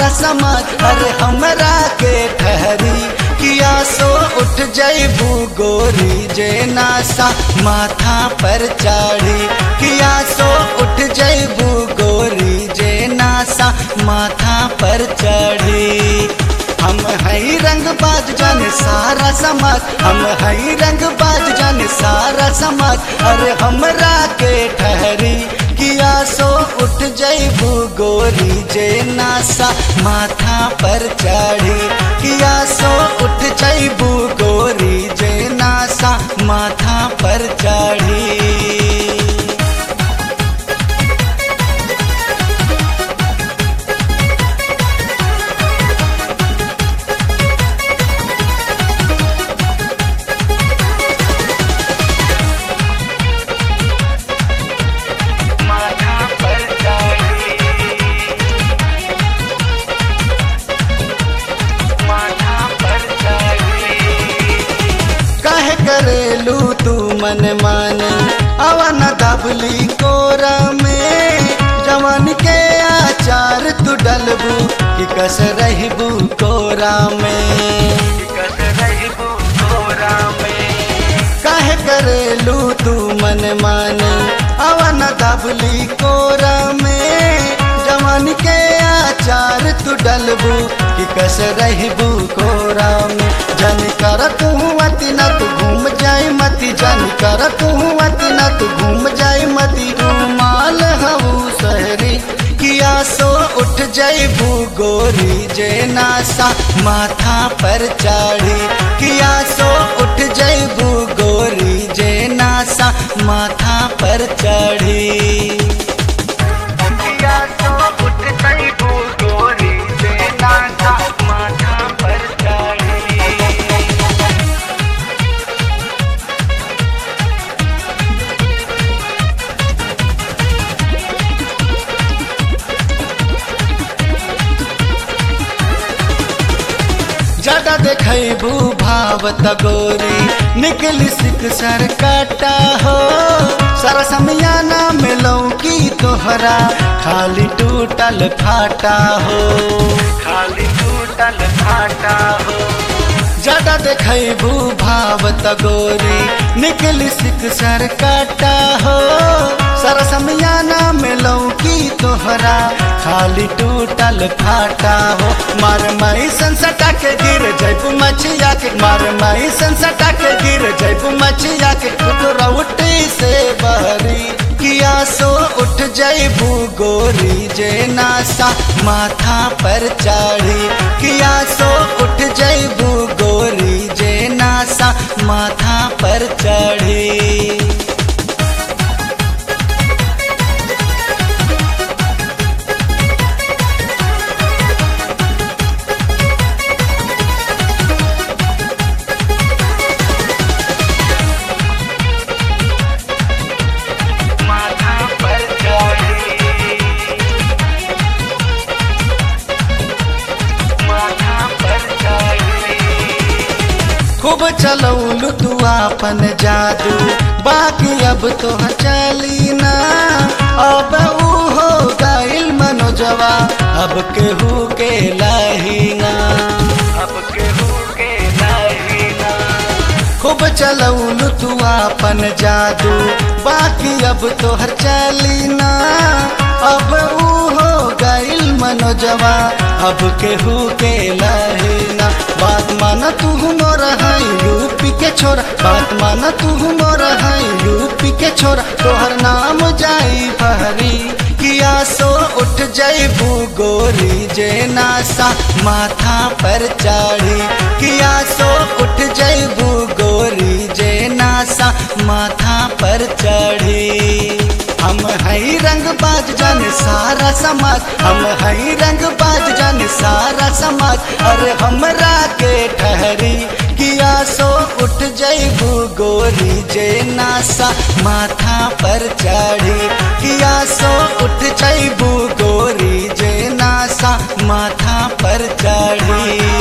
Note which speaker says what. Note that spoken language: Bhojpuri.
Speaker 1: सारा समाज अरे हमरा के ठहरी किया सो उठ जैबू गोरी जे नासा माथा पर चढ़ी किया सो उठ जैबू गोरी जे नासा माथा पर चढ़ी। हम हई रंगबाज जाने सारा समाज हम हई रंगबाज जाने सारा समाज अरे हमरा के ठहरी किया सो उठ जैबू गोरी जे नासा माथा पर चढ़ी किया सो उठ जैबू गोरी जे नासा माथा पर चढ़ी। करेलू तू मन माने अवन दबली कोरा में जवान के आचार तू डलबू कि कस रहबू कोरा में काहे करेलू तू मन माने अवन दबली कोरा में जवान के आचार तू डलबू कि कस रहबू कोरा में जन कर तू अति न तू घूम जाए मती जन कर तू अति न तू घूम जाए मती रूमाल हऊ सहरी किया सो उठ जैबू गोरी जे नासा माथा पर चढ़ी किया सो उठ जैबू गोरी जे नासा माथा पर चढ़ी। ज्यादा देखबू भावत गोरी निकली सिक सर काटा हो सारा समियाना में लौकी तोहरा खाली टूटल फाटा हो ज्यादा देखबू भावत गोरी निकली सिक सर काटा हो सारा समियाना में लौकी तोहरा खाली टूटल फाटा हो मार माई संसटा के गिर जैबू मछिया के मार माई संसटा के गिर जैबू मछिया के रउटी से बहरी किया सो उठ जैबू गोरी जे नासा माथा पर चढ़ी किया सो उठ जैबू गोरी जे नासा माथा पर चढ़ी। खूब चलौलू तू आपन जादू बाकी अब तो चली ना अब ऊ हो गइल मनोजवा अब केहू के लहीना खूब चलौलू तू आपन जादू बाकी अब तो चली ना अब ऊ हो गइल मनोजवा अब केहू के लहीना बात माना तू मोर है यूपी के छोरा बात माना तू मोर है यूपी के छोरा तोहर नाम जाई फहरी किया सो उठ जैबू गोरी जे नासा माथा पर चढ़ी किया सो उठ जैबू गोरी जे नासा माथा पर चढ़ी। हम हई रंगबाज जाने सारा समाज हम हई रंगबाज जाने सारा समाज अरे हमरा के ठहरी किया सो उठ जैबू गोरी जे नासा माथा पर चढ़ी किया सो उठ जैबू गोरी जे नासा माथा पर चढ़ी।